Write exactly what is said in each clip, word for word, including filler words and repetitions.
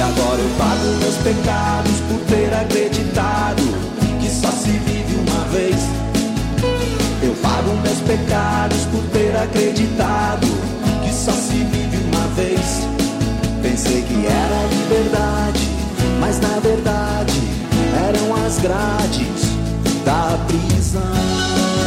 agora eu pago meus pecados por ter acreditado que só se vive uma vez. Eu pago meus pecados por ter acreditado que só se vive uma vez. Pensei que era liberdade, mas na verdade eram as grades da prisão.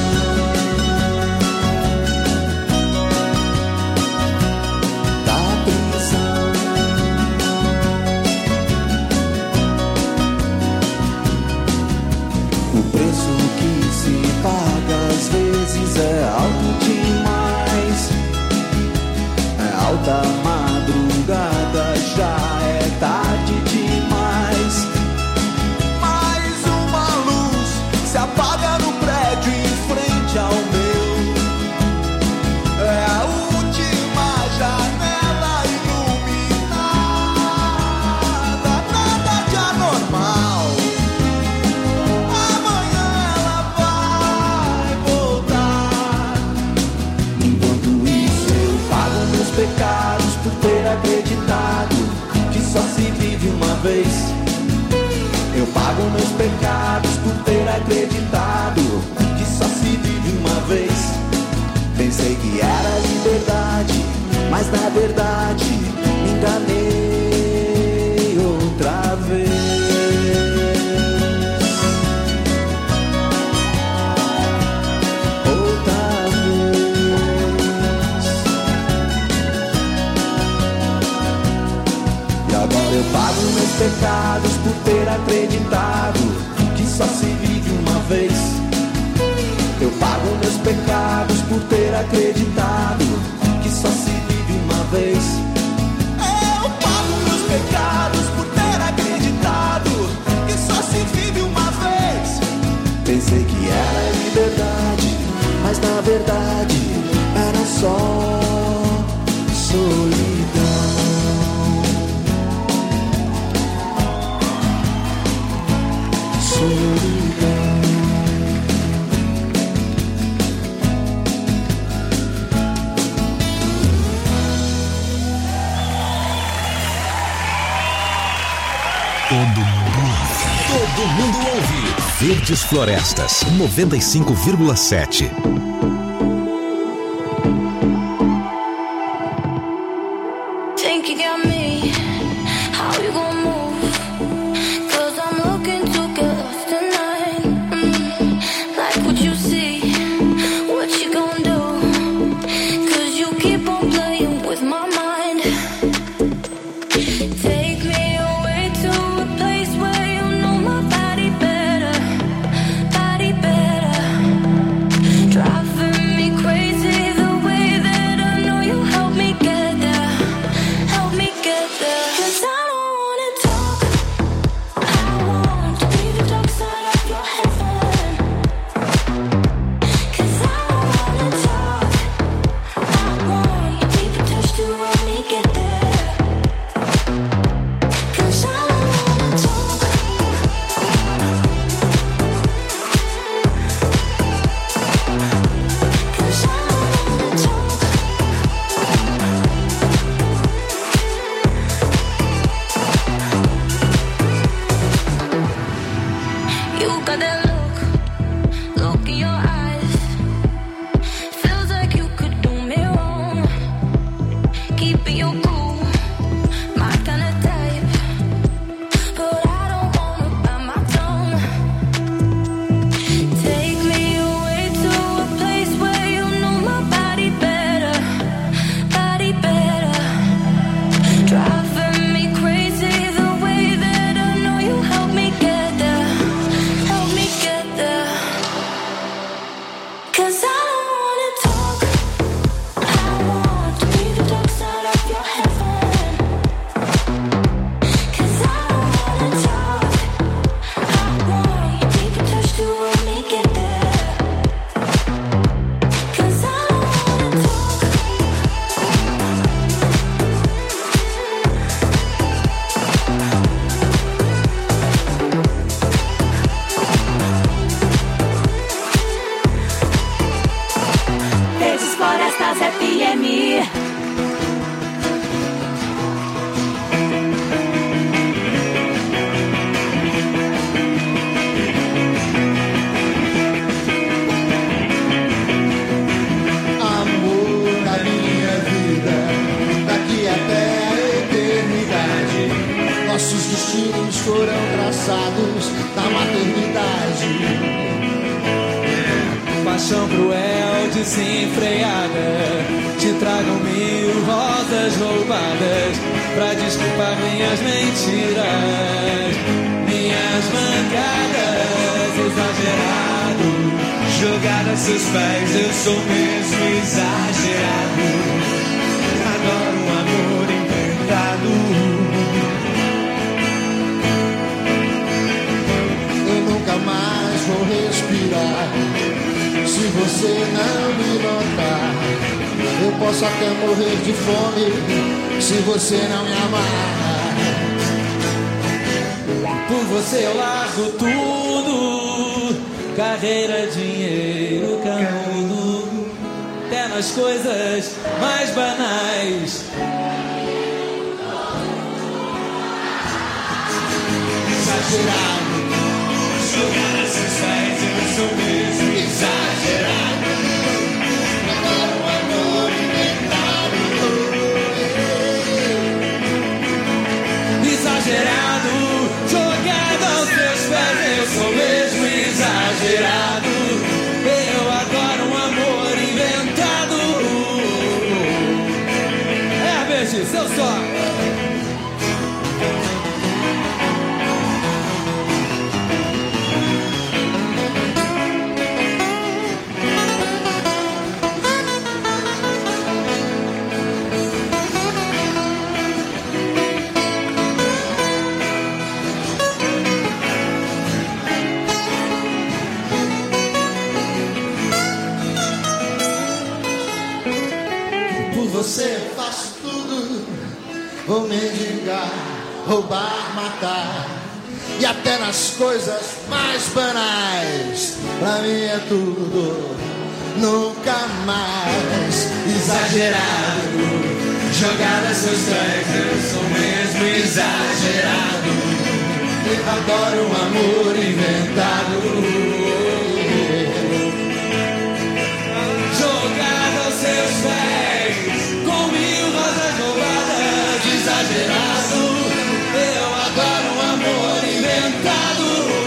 Às vezes é alto demais, é alta madrugada, já é tarde demais. Mais uma luz se apaga no prédio em frente ao meu. É a última janela iluminada, nada de anormal. Pecados por ter acreditado que só se vive uma vez. Eu pago meus pecados por ter acreditado que só se vive uma vez. Pensei que era liberdade, mas na verdade me enganei outra vez. Eu pago meus pecados por ter acreditado que só se vive uma vez. Eu pago meus pecados por ter acreditado que só se vive uma vez. Eu pago meus pecados por ter acreditado que só se vive uma vez. Pensei que era liberdade, mas na verdade era só solidão. Todo mundo ouve. Todo mundo ouve. Verdes Florestas, noventa e cinco vírgula sete. Cause I don't wanna talk, I want to be the dark side of your head. foram traçados na maternidade. Paixão cruel, desenfreada, te trago mil rosas roubadas pra desculpar minhas mentiras, minhas mancadas, exagerado, jogada a seus pés, eu sou mesmo exagerado, adoro um amor inventado. Eu nunca mais vou respirar se você não me notar. Eu posso até morrer de fome se você não me amar. Por você eu largo tudo, carreira, dinheiro, canudo, até nas coisas mais banais. Exagerado, jogar esses pés, eu sou mesmo exagerado. adoro um amor inventado. Exagerado, jogado aos teus pés, eu sou mesmo exagerado. Eu adoro um amor inventado. É, beijo, seu só. Você faz tudo, vou mendigar, roubar, matar, e até nas coisas mais banais, pra mim é tudo, nunca mais. Exagerado, jogada seus pés, eu sou mesmo exagerado. Eu adoro um amor inventado. Jogada aos seus pés, com mil rosas roubadas, exagerado. Eu adoro um amor inventado.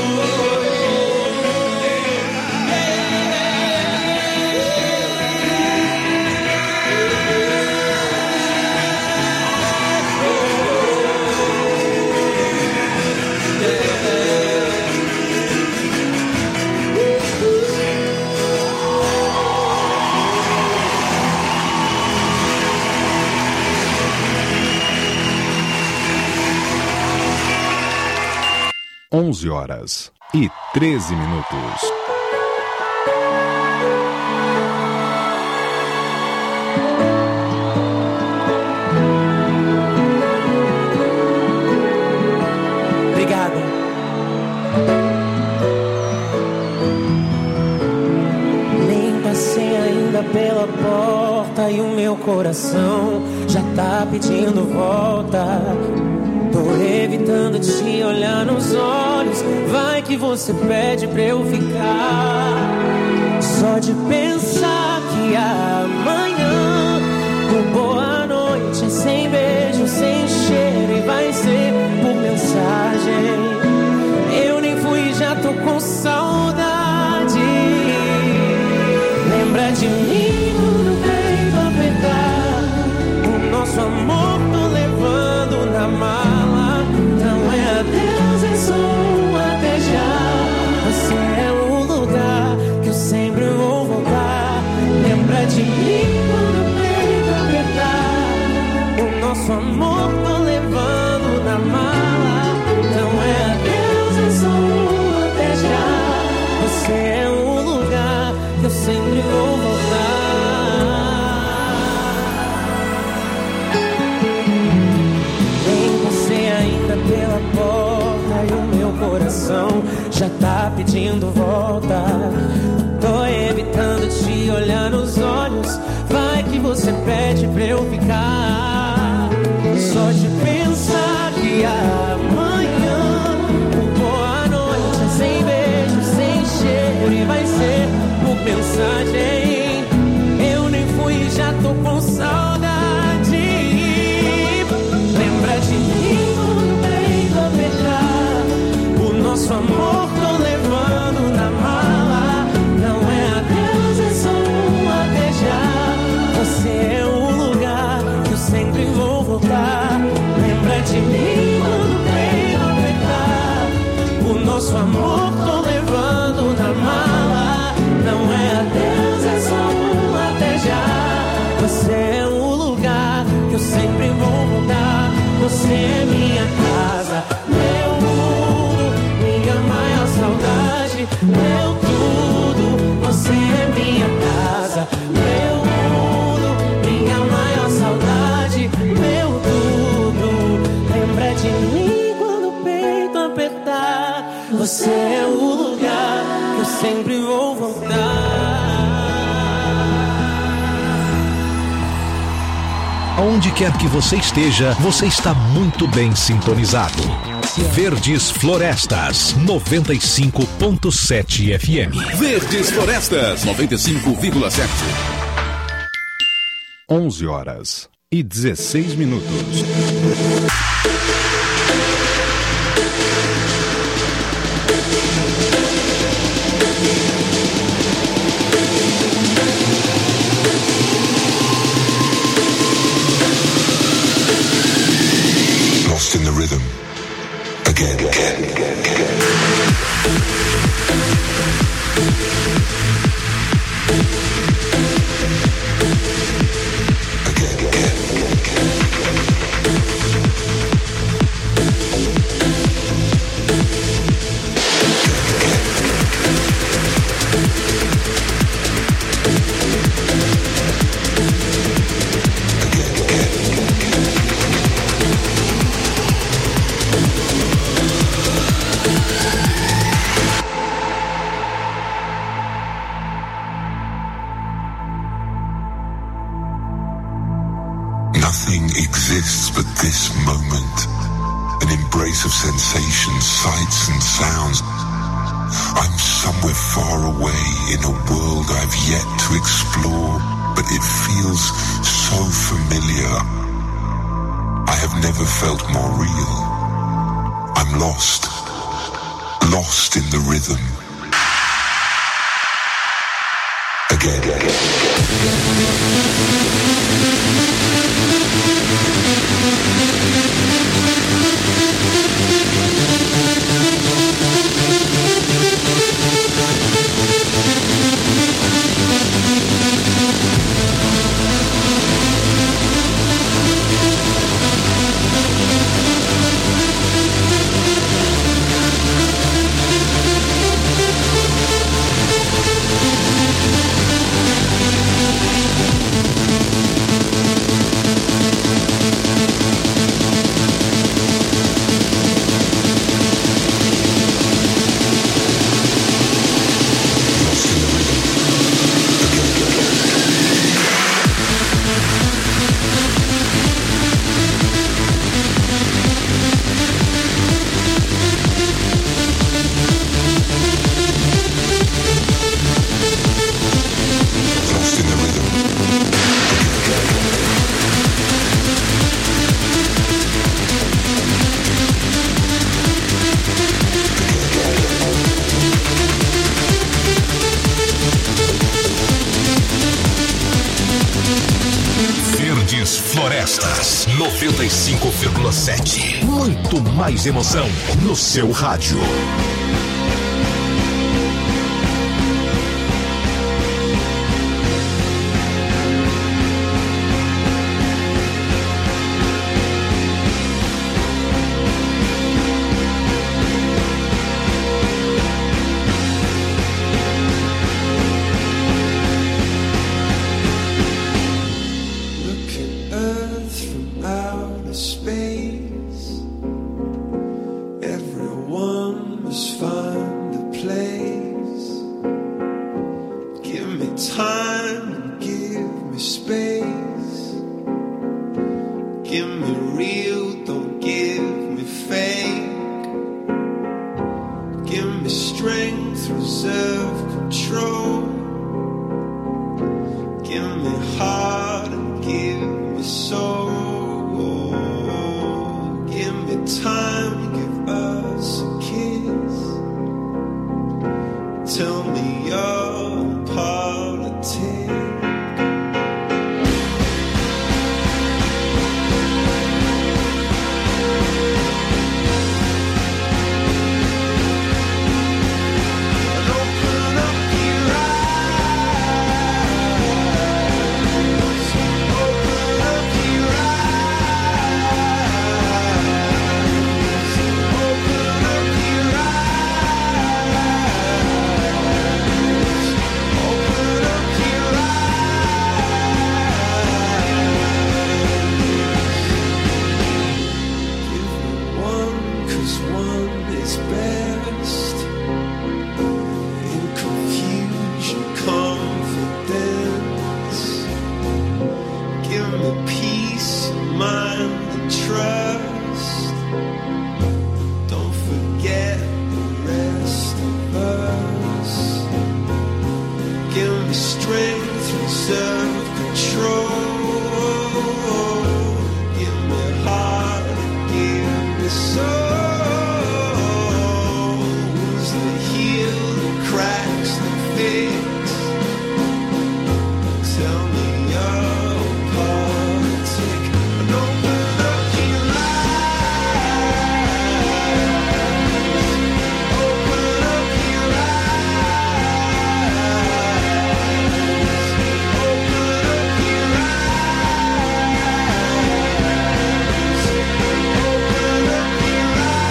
onze horas e treze minutos. Obrigado. Nem passei ainda pela porta e o meu coração já tá pedindo volta. Tô evitando te olhar nos olhos. Vai que você pede pra eu ficar. Só de pensar que amanhã o boa noite é sem beijo, sem cheiro, e vai ser por mensagem. Eu nem fui, já tô com saudade. Lembra de mim no peito apertar. O nosso amor tô levando na mala. Adeus, é só um até já. Você é o lugar que eu sempre vou voltar. Lembra de mim quando o peito apertar. O nosso amor tô levando na mala. Não é adeus, é só um até já. Você é o lugar que eu sempre vou voltar. Pela porta e o meu coração já tá pedindo volta. Tô evitando te olhar nos olhos. Vai que você pede pra eu ficar. Só de pensar que amanhã o boa noite é sem beijo, sem cheiro, e vai ser por mensagem. Eu nem fui, já tô com saudade. Lembra de mim? sempre vou voltar. Lembra de mim quando o peito apertar. O nosso amor tô levando na mala. Não é adeus, é só um até já. Você é o lugar que eu sempre vou voltar. Você é minha casa, meu mundo, minha maior saudade, meu tudo. Você é minha casa, meu mundo, minha maior saudade, meu tudo. Lembra de mim quando o peito apertar. Você é o lugar que eu sempre vou voltar. Aonde quer que você esteja, você está muito bem sintonizado. Verdes Florestas, noventa e cinco ponto sete F M. Verdes Florestas, noventa e cinco vírgula sete. onze horas e dezesseis minutos. Lost in the rhythm. Again, again, again, again. Again, again, Nothing exists but this moment, an embrace of sensations, sights and sounds. I'm somewhere far away in a world I've yet to explore, but it feels so familiar. I have never felt more real. I'm lost, lost in the rhythm. Again, again, again. Florestas, noventa e cinco vírgula sete. Muito mais emoção no seu rádio. Tell mind and trust. Don't forget the rest of us. Give me strength, reserve control. Give me heart, give me souls that heal the cracks that fix. Tell me your politic and open up your eyes. Open up your eyes. Open up your eyes. Open up your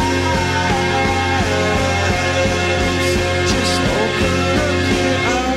eyes. Just open up your eyes.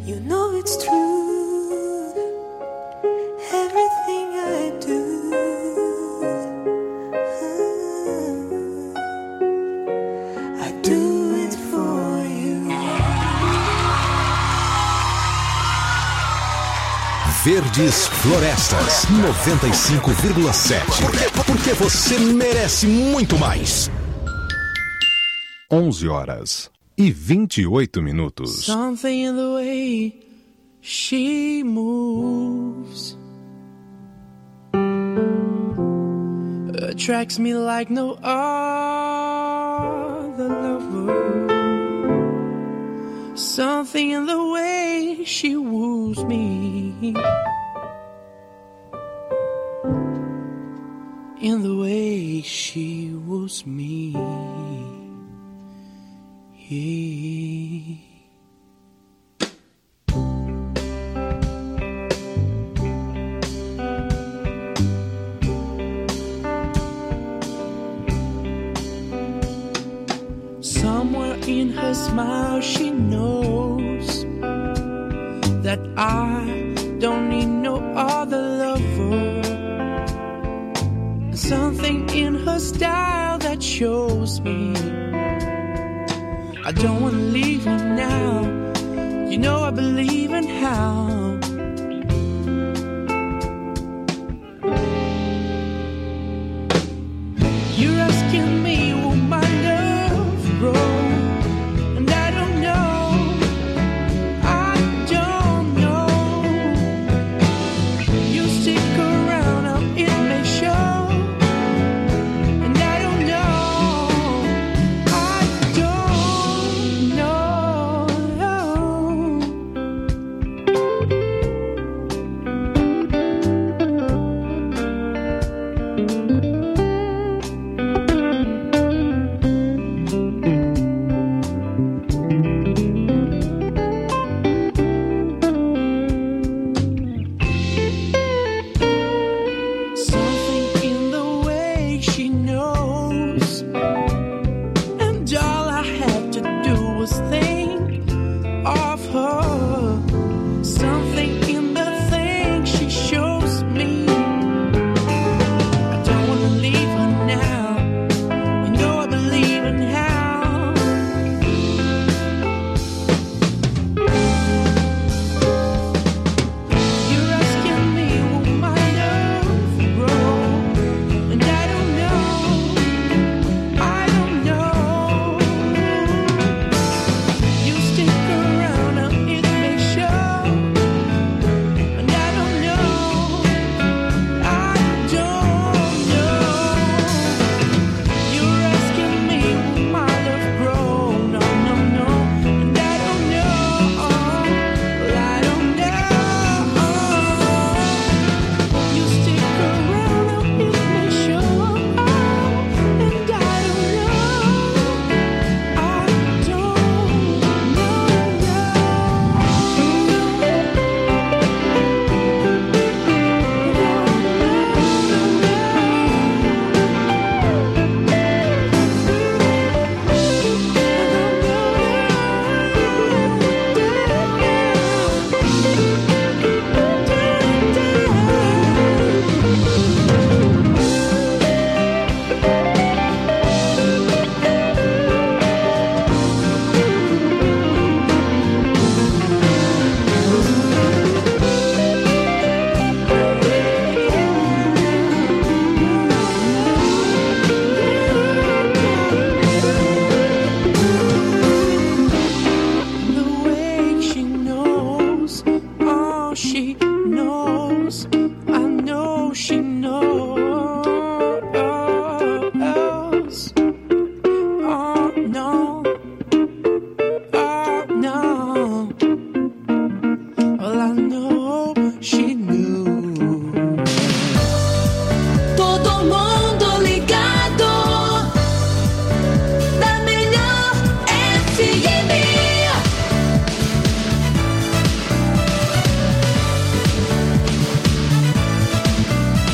You know it's true. Everything I do, I do it for you. Verdes Florestas noventa e cinco vírgula sete. Porque, porque você merece muito mais. onze horas e vinte e oito minutos. Something in the way she moves attracts me like no other lover. Something in the way she woos me, in the way she woos me. Yeah. Somewhere in her smile she knows that I don't need no other lover. Something in her style that shows me I don't wanna leave her now. You know I believe in how. You're asking me will my love grow, and I don't know, I don't know. You stick around, now it may show, and I don't know, I don't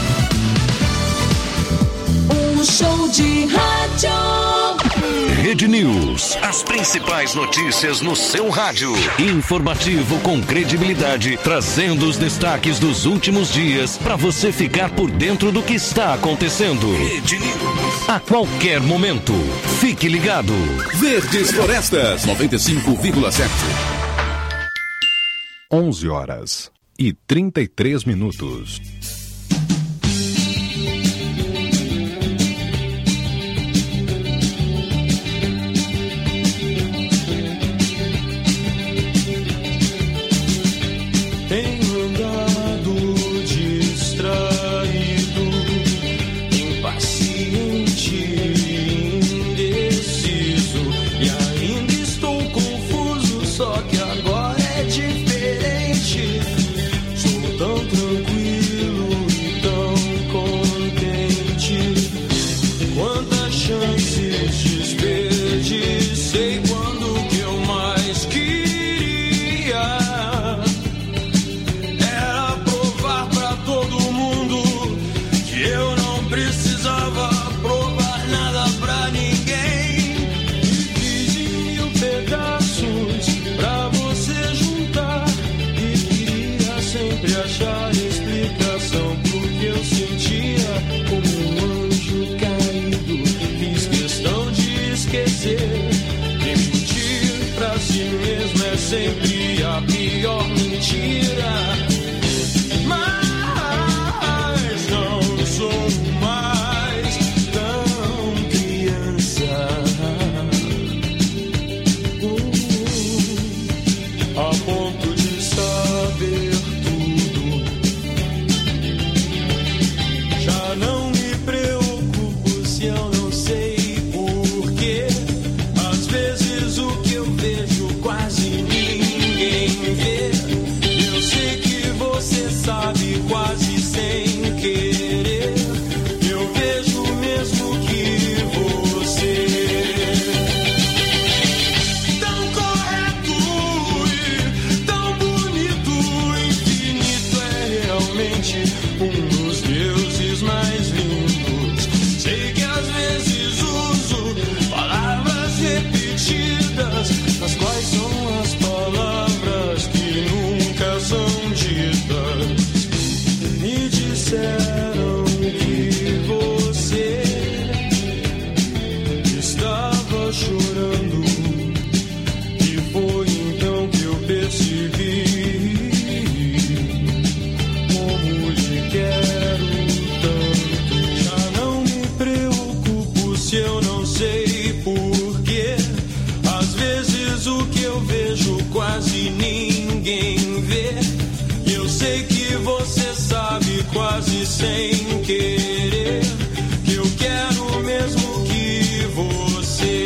Rede News. As principais notícias no seu rádio. Informativo com credibilidade, trazendo os destaques dos últimos dias para você ficar por dentro do que está acontecendo. Rede News. A qualquer momento. Fique ligado. Verdes Florestas noventa e cinco vírgula sete. onze horas e trinta e três minutos. Tenho andado distraído, impaciente, indeciso, e ainda estou confuso, só que agora é diferente. Sou tão tranquilo e tão contente. Quantas chances desperdicei quando que eu mais queria era provar pra todo mundo que eu não precisava provar nada pra ninguém. E fiz em mil pedaços pra você juntar, e queria sempre achar explicação pro que eu sentia como um anjo caído. Fiz questão de esquecer que mentir pra si mesmo é sempre a pior mentira. Mas não sou mais tão criança, uh, a ponto de saber tudo. Já não me preocupo se eu não sei porquê. Às vezes o que eu vejo quase ninguém vê. Eu sei que você sabe quase sem querer. Eu vejo mesmo que você tão correto e tão bonito, infinito, é realmente um dos deuses mais lindos. Sei que às vezes uso palavras repetidas, as quais são as palavras que nunca são ditas. Me disseram que você estava chorando, e foi então que eu percebi como lhe quero tanto. Já não me preocupo se eu não sei porquê. Às vezes o que eu vejo quase ninguém vê. E eu sei que você sabe quase sem querer que eu quero mesmo que você.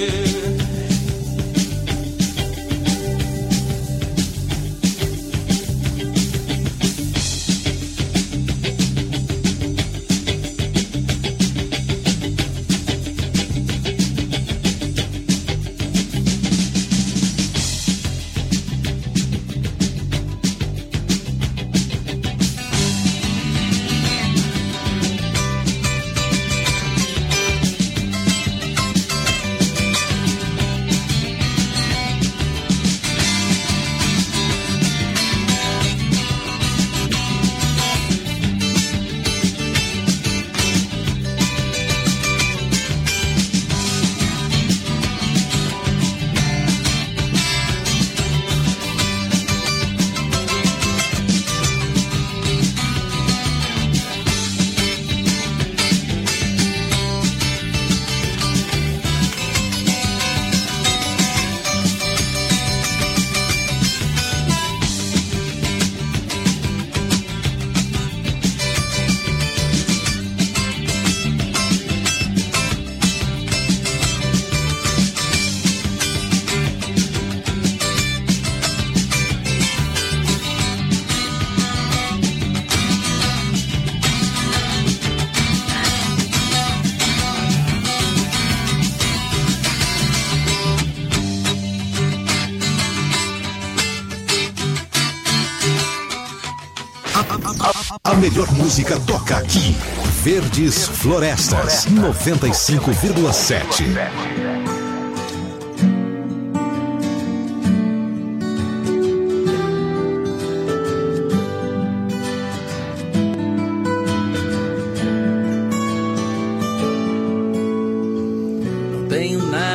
A melhor música toca aqui. Verdes Florestas noventa e cinco vírgula sete.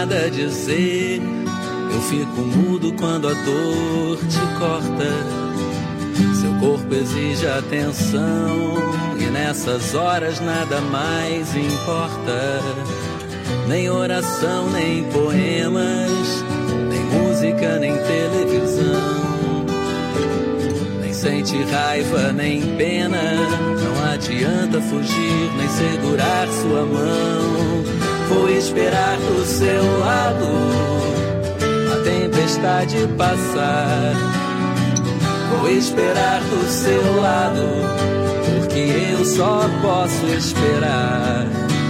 nada a dizer. Eu fico mudo quando a dor te corta. Seu corpo exige atenção e nessas horas nada mais importa. Nem oração, nem poemas, nem música, nem televisão. Nem sente raiva, nem pena. Não adianta fugir, nem segurar sua mão. Vou esperar do seu lado a tempestade passar. Vou esperar do seu lado, porque eu só posso esperar.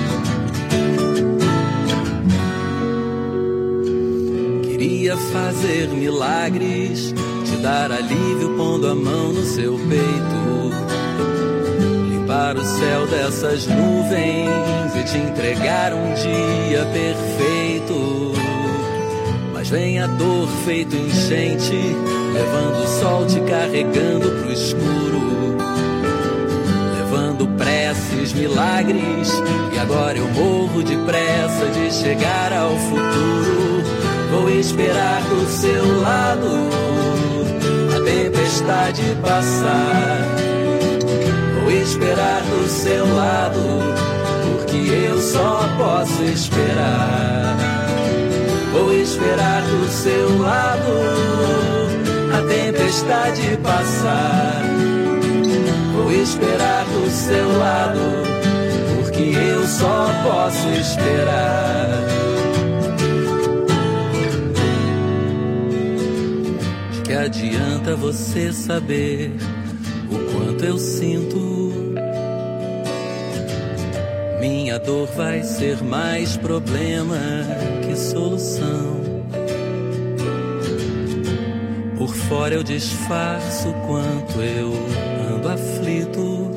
Queria fazer milagres, te dar alívio pondo a mão no seu peito, limpar o céu dessas nuvens e te entregar um dia perfeito. Mas vem a dor feito enchente, levando o sol te carregando pro escuro, levando preces, milagres, e agora eu morro de pressa de chegar ao futuro. Vou esperar do seu lado a tempestade passar. Vou esperar do seu lado, porque eu só posso esperar. Vou esperar do seu lado a tempestade passar. Vou esperar do seu lado, porque eu só posso esperar. De que adianta você saber o quanto eu sinto? Minha dor vai ser mais problema que solução. Por fora eu disfarço quanto eu ando aflito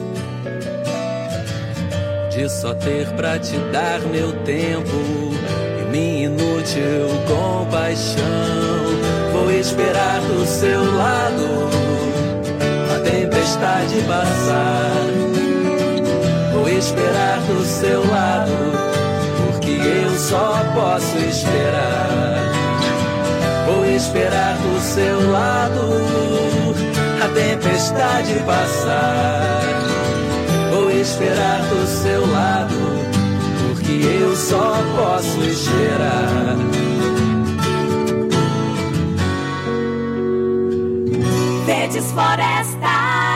de só ter pra te dar meu tempo e minha inútil compaixão. Vou esperar do seu lado a tempestade passar. Vou esperar do seu lado, porque eu só posso esperar. Vou esperar do seu lado a tempestade passar. Vou esperar do seu lado, porque eu só posso esperar. Verdes Florestas.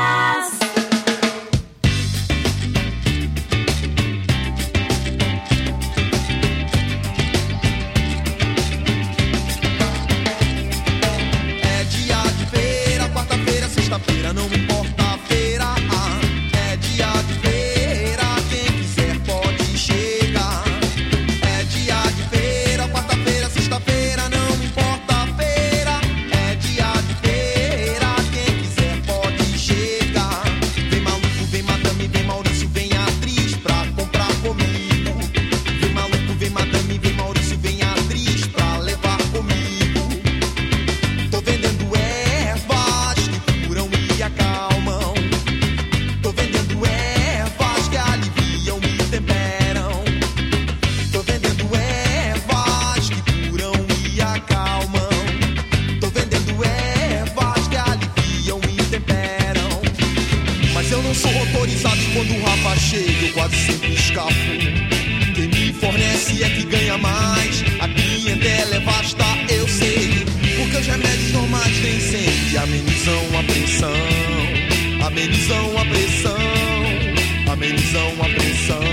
Não me importa a feira, ah, é dia de feira, quem quiser pode chegar. É dia de feira, quarta-feira, sexta-feira, não me importa a feira. É dia de feira, quem quiser pode chegar. Vem maluco, vem madame, vem Maurício, vem atriz pra comprar comigo. Vem maluco, vem madame, vem Maurício, vem atriz pra levar comigo. Tô vendendo ervas que curam e acalmam. Tô vendendo ervas que aliviam e temperam. Tô vendendo ervas que curam e acalmam. Tô vendendo ervas que aliviam e temperam. Mas eu não sou autorizado e quando o Rafa chega eu quase sempre escapo. Quem me fornece é que ganha mais. A clientela é vasta, eu sei, porque os remédios normais nem sempre amenizam a pressão. Amenizam a pressão. Amenizam a pressão.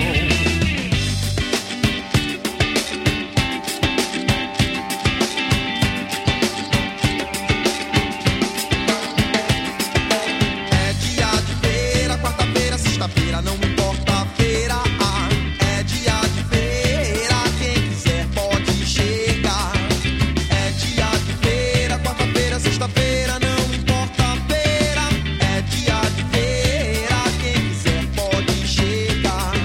É dia de feira, quarta-feira, sexta-feira, não me importa a feira, ah, é dia de feira, quem quiser pode chegar. É dia de feira, quarta-feira, sexta-feira, não me importa a feira. É dia de feira, quem quiser pode chegar.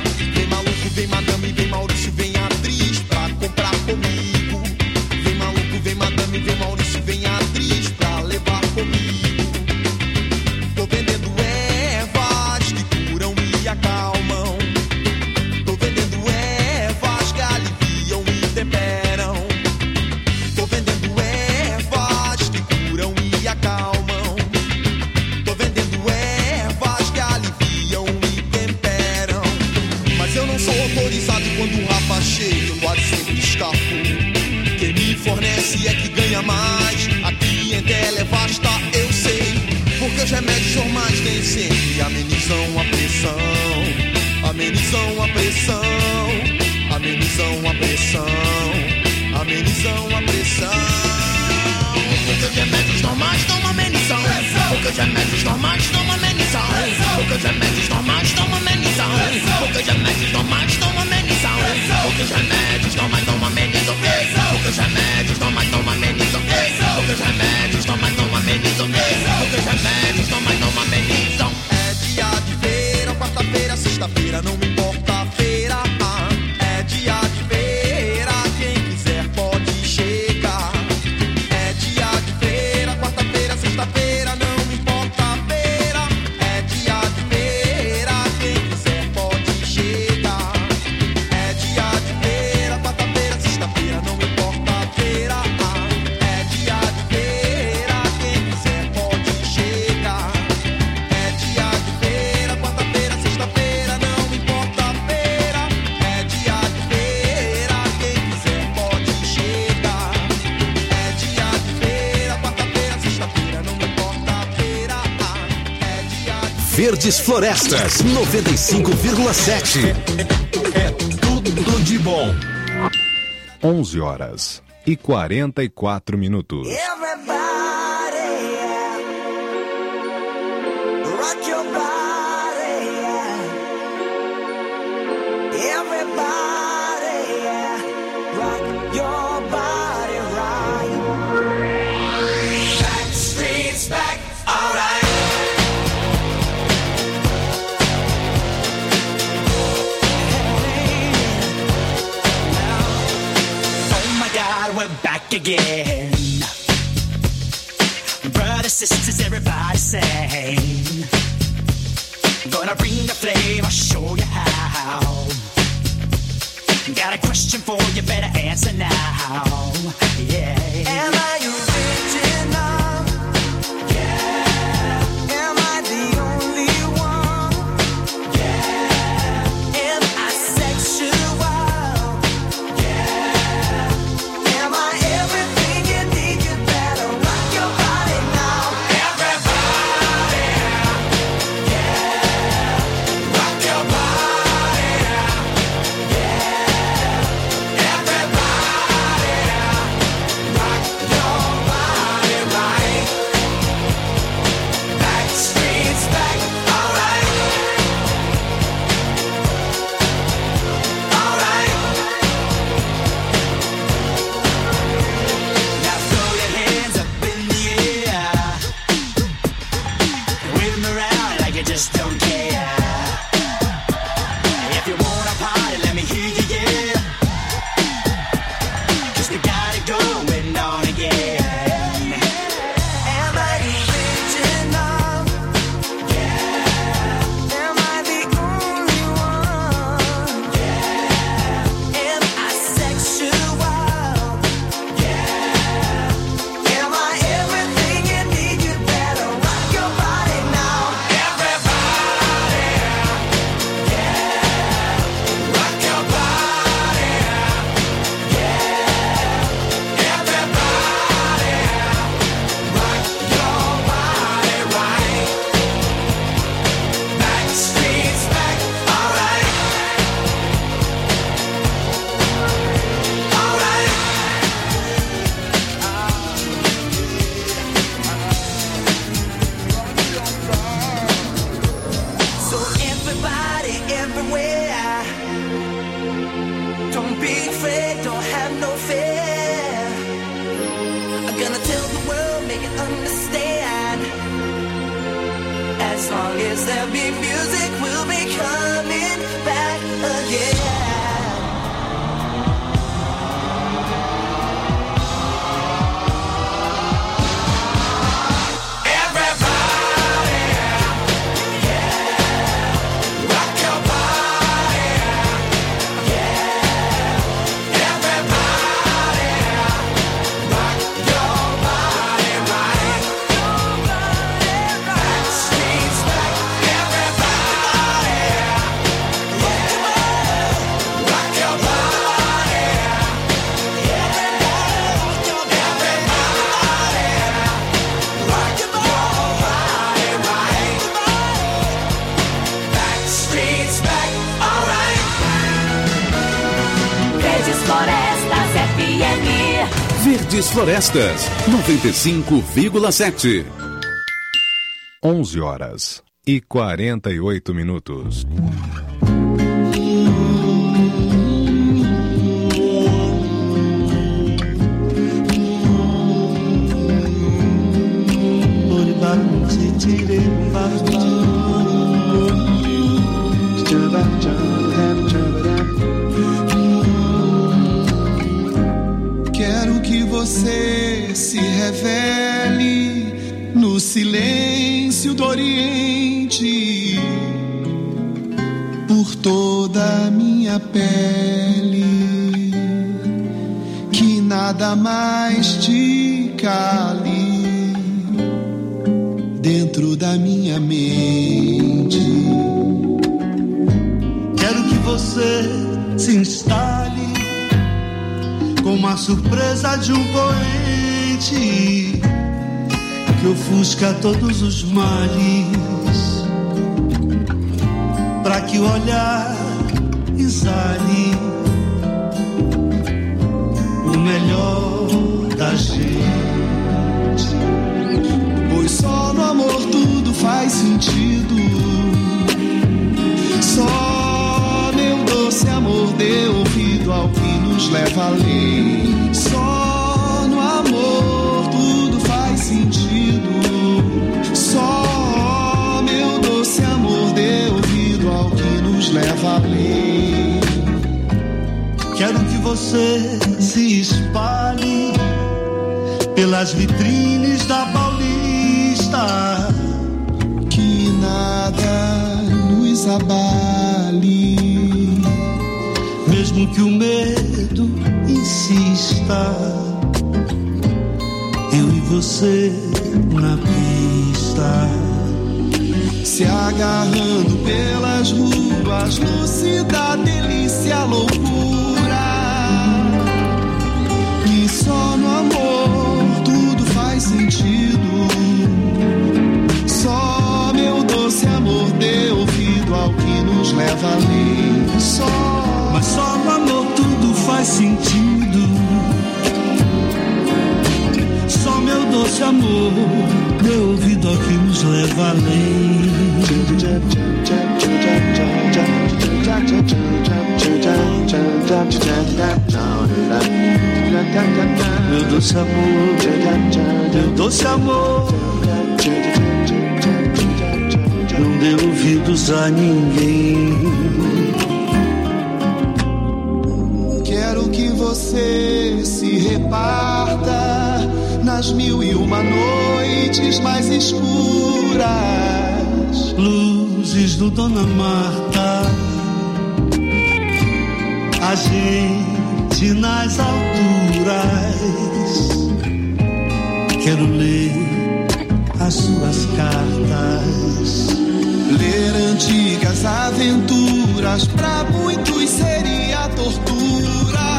Mas aqui em Televasta eu sei, porque os remédios normais nem sempre amenizam a pressão, amenizam a pressão, amenizam a pressão, amenizam a pressão. Porque os remédios normais não amenizam, porque os remédios normais não amenizam, porque os remédios normais não amenizam, porque os remédios normais não amenizam, porque os remédios normais não amenizam, porque os remédios normais não amenizam, porque os remédios normais não amenizam, porque os remédios normais não amenizam. É dia de feira, quarta-feira, sexta-feira, não me importa a feira. É dia de feira, quem quiser pode chegar. É dia de feira, quarta-feira, sexta-feira, não me importa a feira. É dia de feira, quem quiser pode chegar. É dia de feira, quarta-feira, sexta-feira, não me importa a feira. É dia de feira, quem quiser pode chegar. É dia de feira, quarta-feira, sexta-feira, não me importa a feira. É dia de feira, quem quiser pode chegar. É dia de feira, quarta-feira, sexta-feira, não me importa a feira. É dia de Verdes Florestas, noventa e cinco vírgula sete. É tudo de bom. onze horas e quarenta e quatro minutos. Everybody, yeah. Rock your body, yeah. Everybody, yeah. Rock your body right. Back streets back, alright. Oh my God, we're back again. Brothers, sisters, everybody sing. Gonna bring the flame, I'll show you how. Got a question for you, better answer now. Yeah. Am I original? Yeah. Am I the only one? Yeah. Am I sexual? Yeah. Am I everything you need? You better rock your body now. Everybody, yeah. Rock your body, yeah. Everybody, rock your body right. Back streets back, alright. Alright. Now throw your hands up in the air. Wave them around like you just don't care. If you wanna party, let me hear you, yeah. 'Cause we got it going on again. Am I original? Yeah. Am I the only one? Yeah. Am I sexual? Yeah. Am I everything you need? You better rock your body now. Everybody, yeah. Rock your body, yeah. Everybody, rock your body right. Back streets back, alright. Alright. So everybody, everywhere, don't be afraid, don't have no fear. I'm gonna tell the world, make it understand. As long as there be music, we'll be coming back again. Everybody, yeah. Rock your body, yeah. Everybody, rock your body right. Back streets back, everybody, Verdes Florestas, noventa e cinco vírgula sete. onze horas e quarenta e oito minutos. Quero que você se revele no silêncio do Oriente, por toda a minha pele, que nada mais te cale dentro da minha mente. Quero que você se instale como a surpresa de um poente que ofusca todos os males, pra que o olhar exale o melhor da gente. Pois só no amor tudo faz sentido. Só meu doce amor deu ouvido ao que nos leva além. Só no amor tudo faz sentido. Só meu doce amor deu ouvido ao que nos leva além. Quero que você se espalhe pelas vitrines da Paulista, que nada nos abale, mesmo que o medo insista. Eu e você na pista, se agarrando pelas ruas, lúcida delícia, loucura. E só no amor tudo faz sentido. Só meu doce amor deu ouvido ao que nos leva além. Só, mas só no amor tudo faz sentido. Só meu doce amor deu ouvido ao que nos leva além. Meu doce amor, meu doce amor, não dê ouvidos a ninguém. Quero que você se reparta nas mil e uma noites mais escuras, luzes do Dona Marta, a gente nas alturas. Quero ler as suas cartas, ler antigas aventuras, pra muitos seria tortura.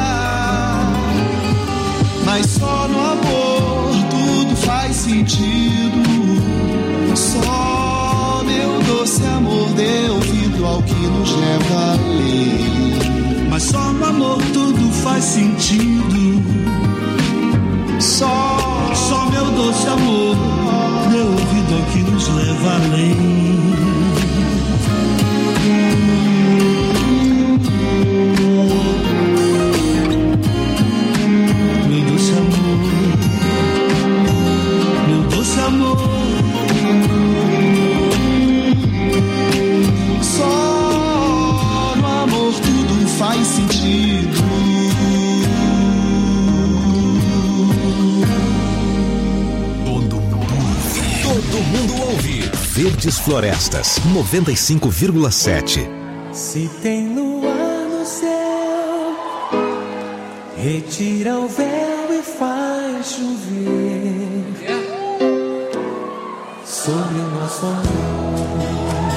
Mas só no amor tudo faz sentido. Só meu doce amor deu ouvido ao que nos leva além. Mas só no amor tudo faz sentido. Só, só meu doce amor deu ouvido ao que nos leva além. Amor, só no amor tudo faz sentido. Todo mundo, todo mundo ouve. Verdes Florestas, noventa e cinco vírgula sete. Se tem luar no céu, retira o véu e faz chover sobre o nosso amor.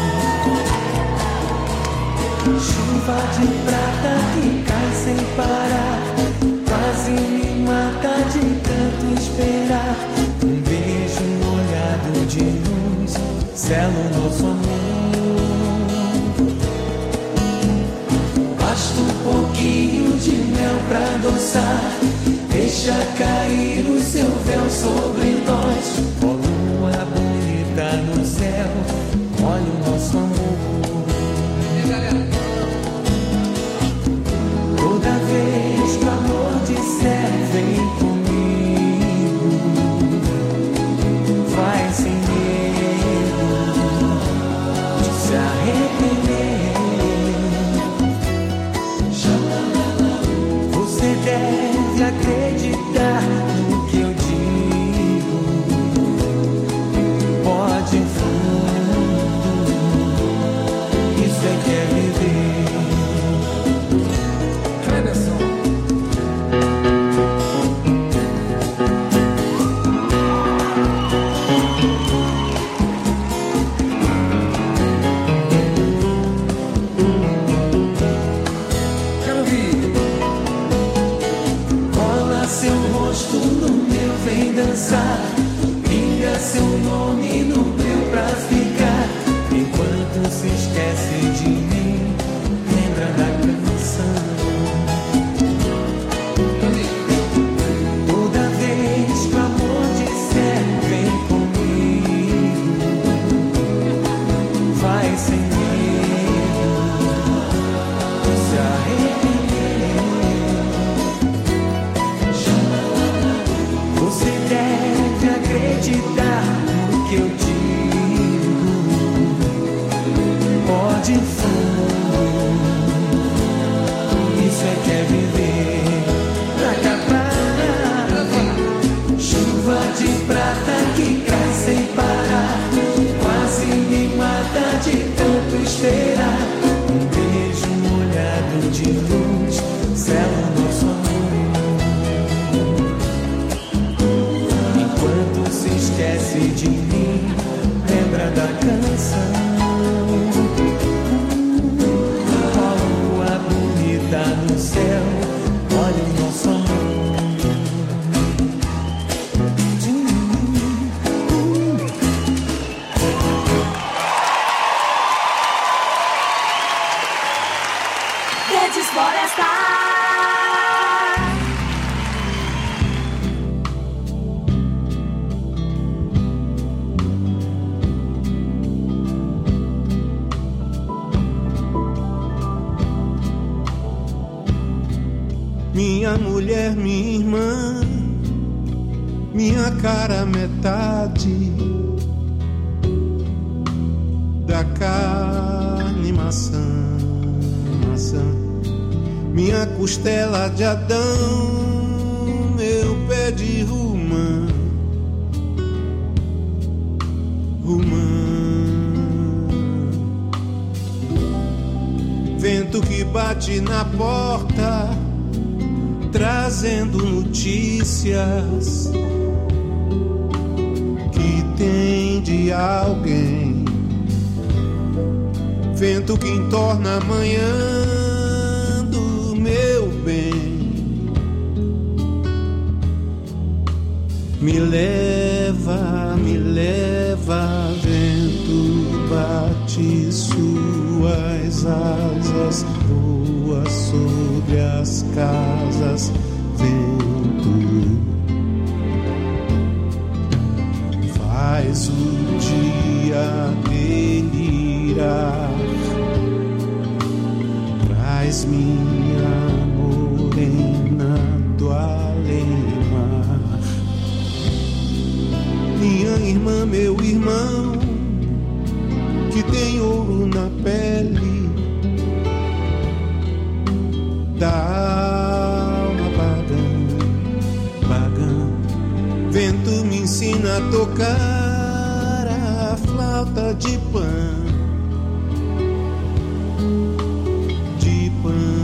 Chuva de prata que cai sem parar, quase me mata de tanto esperar. Um beijo molhado de luz sela o nosso amor. Basta um pouquinho de mel pra adoçar, Deixa cair o seu véu sobre nós. Ó lua bonita no céu, olha o nosso amor. Toda vez que o amor disser vem comigo, vai sem medo de se arrepender. Você deve acreditar no que eu digo. Pode ir fundo, isso é que é viver. Cleberson. Quero ouvir. Cola seu rosto no meu, vem dançar. Pinga seu nome no meu pra ficar. Enquanto se esquece de mim, lembra da canção. Toda vez que o amor disser vem comigo, vai sem medo de se arrepender. Você deve acreditar no que eu digo. Pode ir fundo, isso é que é viver. Pra acabar, chuva de prata que cai sem parar, quase me mata de tanto esperar. Um beijo molhado de luz sela o nosso amor. Enquanto se esquece de mim, lembra da canção. Ó lua bonita no céu, olha o nosso amor. Verdes Floresta. Minha mulher, minha irmã, minha cara metade da carne maçã, maçã. Minha costela de Adão, meu pé de romã, romã. Vento que bate na porta, trazendo notícias que tem de alguém. Vento que entorna a manhã do meu bem. Me leva, me leva, vento, bate suas asas, voa sobre as casas, vento, faz o dia delirar, traz minha morena do além-mar. Minha irmã, meu irmão, que tem ouro na pele da alma pagã, pagã. Vento me ensina a tocar a flauta de Pan, de Pan.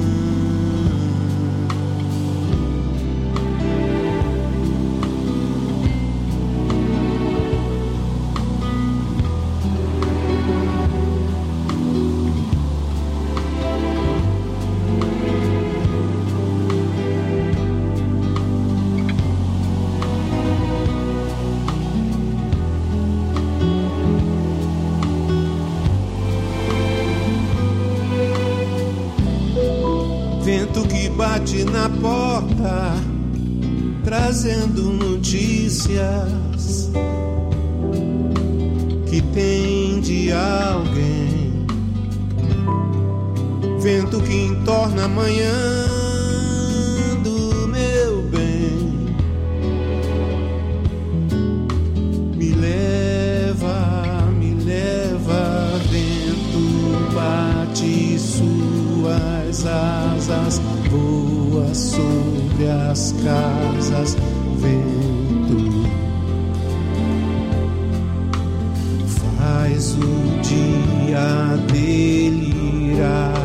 Vento que bate na porta, trazendo notícias que tem de alguém. Vento que entorna a manhã do meu bem. Me leva, me leva, vento bate suas asas, voa sobre as casas, vento faz o dia delirar,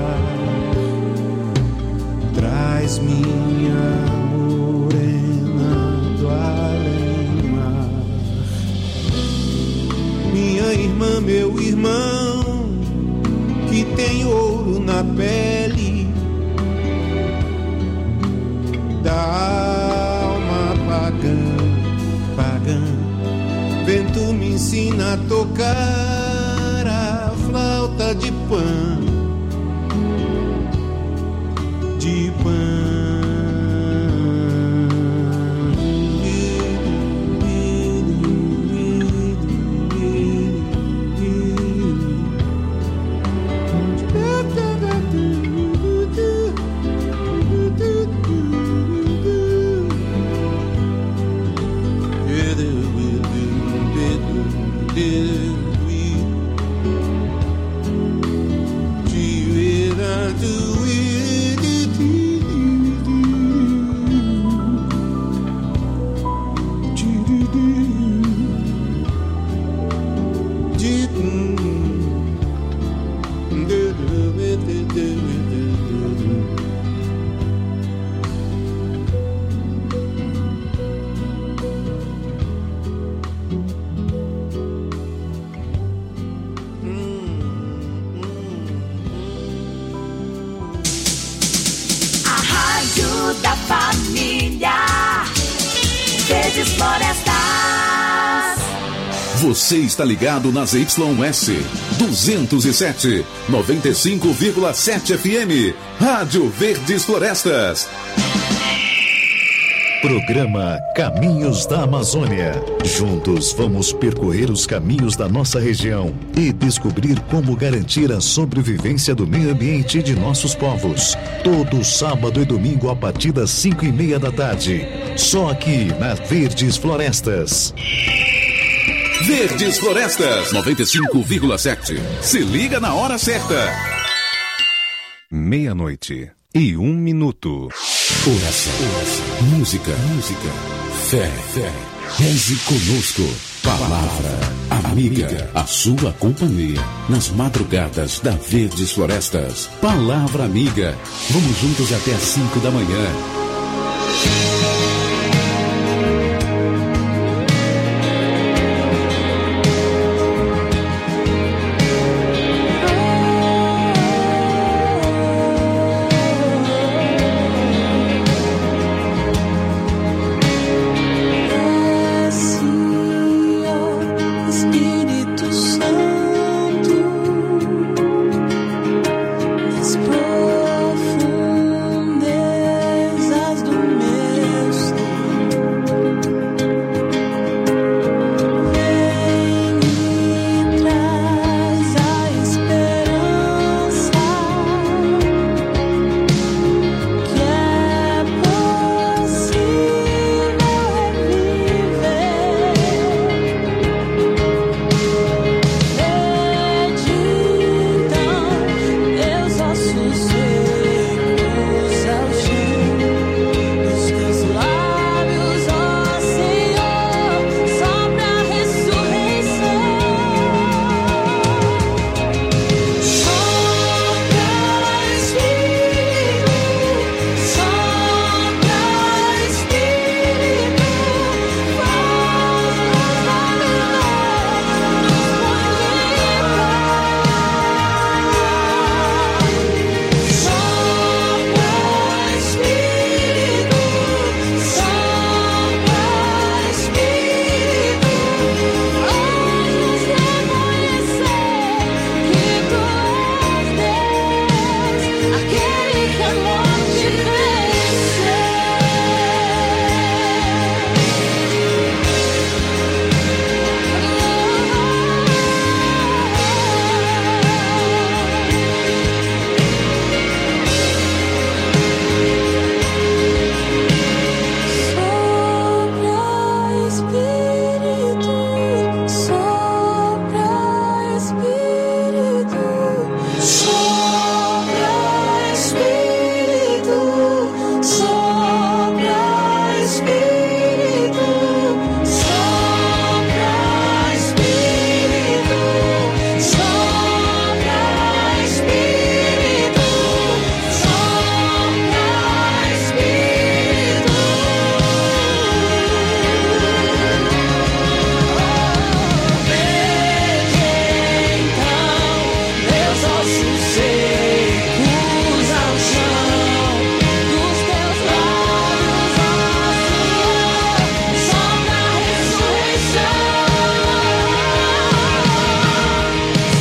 traz minha morena do além-mar, minha irmã, meu irmão, que tem ouro na pele da alma pagã, pagã. Vento me ensina a tocar a flauta de pan, de pan. Da família Verdes Florestas. Você está ligado nas Y S duzentos e sete, noventa e cinco vírgula sete F M, Rádio Verdes Florestas. Programa Caminhos da Amazônia. Juntos vamos percorrer os caminhos da nossa região e descobrir como garantir a sobrevivência do meio ambiente e de nossos povos. Todo sábado e domingo a partir das cinco e meia da tarde. Só aqui na Verdes Florestas. Verdes Florestas, noventa e cinco vírgula sete. Se liga na hora certa. Meia-noite e um minuto. Oração, oração, música, música, fé, fé, reze conosco, palavra, amiga, a sua companhia, nas madrugadas da Verdes Florestas, palavra amiga, vamos juntos até às cinco da manhã.